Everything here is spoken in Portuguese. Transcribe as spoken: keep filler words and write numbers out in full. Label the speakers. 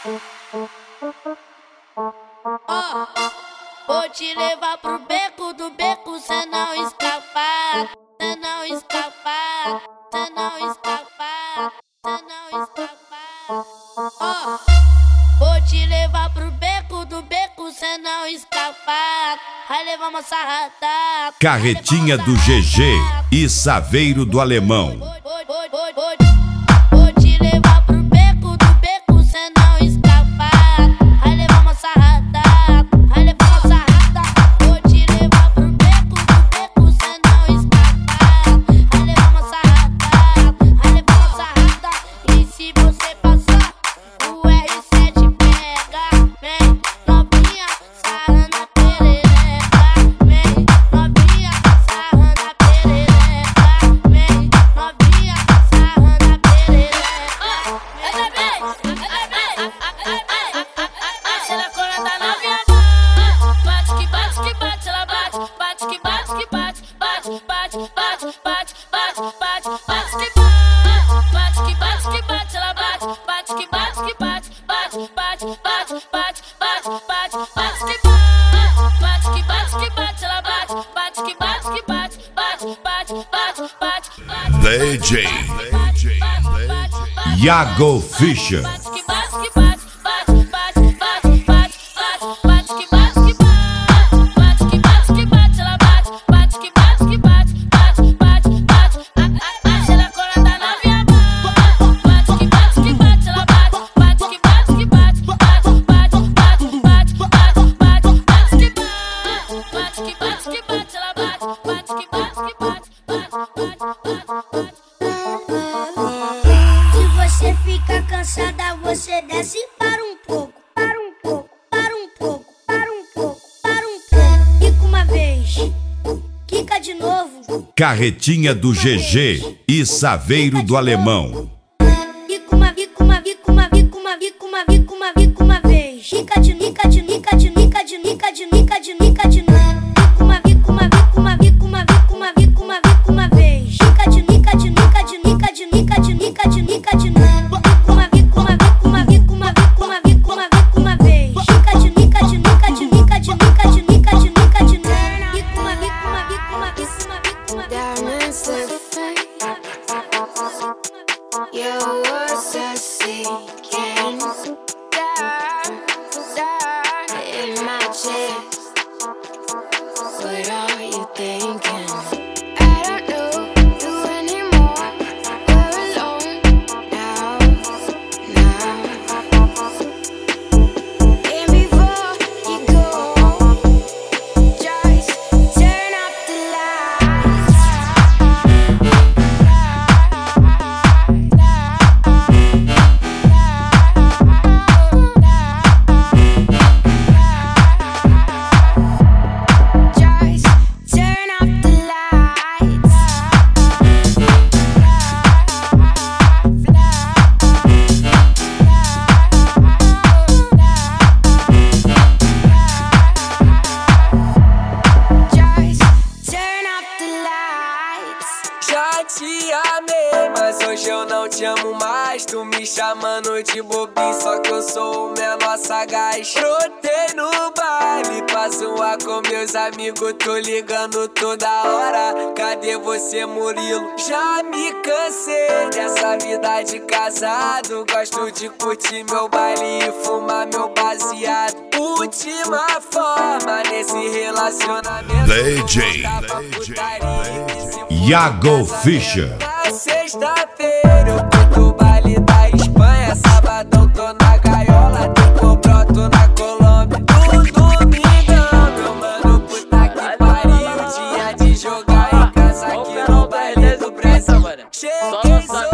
Speaker 1: Oh, vou te levar pro beco do beco, cê não escapar, cê não escapar, cê não escapar, cê não escapar. Oh, vou te levar pro beco do beco, cê não escapar. Vai levar uma sarrada.
Speaker 2: Carretinha do G G e Saveiro do Alemão.
Speaker 1: Vou te levar pro beco do beco, cê não escapar. Vai levar uma sarrada, vai levar uma sarrada. Vou te levar pro beco do beco, cê não escapar. Vai levar uma sarrada, vai levar uma sarrada. E se você passar, o R sete pega. Vem novinha, sarrando a perereca. Vem novinha, sarrando a perereca. Vem novinha, sarrando a perereca. Essa vez, essa vez, se ela cora da novinha, bate que bate que bate, ela bate, bate que bate que bate, bate, bate, bate, bate, bate, bate, bate que bate, bate que bate que bate, ela bate, bate que bate que bate, bate, bate, bate, bate, bate, bate, bate que bate, bate que bate que bate, ela bate, bate que bate que bate, bate, bate, bate, bate, bate.
Speaker 2: D J Iago Fischer.
Speaker 3: Se você fica cansada, você desce para um pouco, para um pouco, para um pouco, para um pouco, para um pouco. Quica uma vez, quica de novo.
Speaker 2: Carretinha do G G e Saveiro do Alemão.
Speaker 3: Quica uma, quica uma, quica uma, quica uma, quica uma, quica uma, quica uma vez. Quica de nica, de nica, de nica, de nica, de nica, de nica, de nica. Quica uma, quica uma, quica uma, quica uma, quica uma, quica uma, quica uma vez. Quica de nica, de nica, de nica, de nica, de nica, de nica, de nica.
Speaker 4: Te amei, mas hoje eu não te amo mais. Tu me chamando de bobinho, só que eu sou o menor sagaz. Brotei no baile pra zoar com meus amigos, tô ligando toda hora. Cadê você, Murilo? Já me cansei dessa vida de casado. Gosto de curtir meu baile e fumar meu baseado. Última forma nesse relacionamento.
Speaker 2: D J Iago Fischer.
Speaker 4: Na sexta-feira eu tô no baile da Espanha. Sabadão tô na gaiola, depois broto na Colômbia. No domingão, meu mano, puta que pariu. Dia de jogar em casa aqui no baile do Brasil. Cheguei, sou